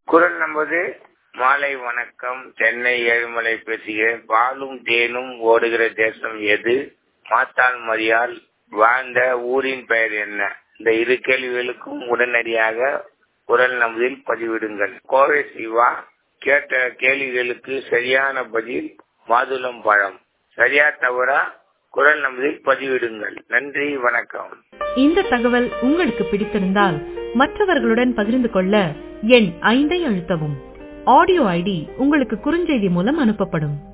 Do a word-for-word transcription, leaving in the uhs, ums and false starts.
குரல் நமது மாலை வணக்கம். சென்னை ஏழுமலை பேசுகிறேன். பாலும் தேனும் ஓடுகிற தேசம் எது? மாத்தாள் மரியாள் வாழ்ந்த ஊரின் பெயர் என்ன? இந்த இரு கேள்விகளுக்கும் உடனடியாக குரல் நமதில் பதிவிடுங்கள். கோவை சிவா கேட்ட கேள்விகளுக்கு சரியான பதில் மாதுளம் பழம். சரியா தவறா குரல் நமதில் பதிவிடுங்கள். நன்றி, வணக்கம். இந்த தகவல் உங்களுக்கு பிடித்திருந்தால் மற்றவர்களுடன் பகிர்ந்து கொள்ள எண் ஐந்தை அழுத்தவும். ஆடியோ ஐடி உங்களுக்கு குறுஞ்செய்தி மூலம் அனுப்பப்படும்.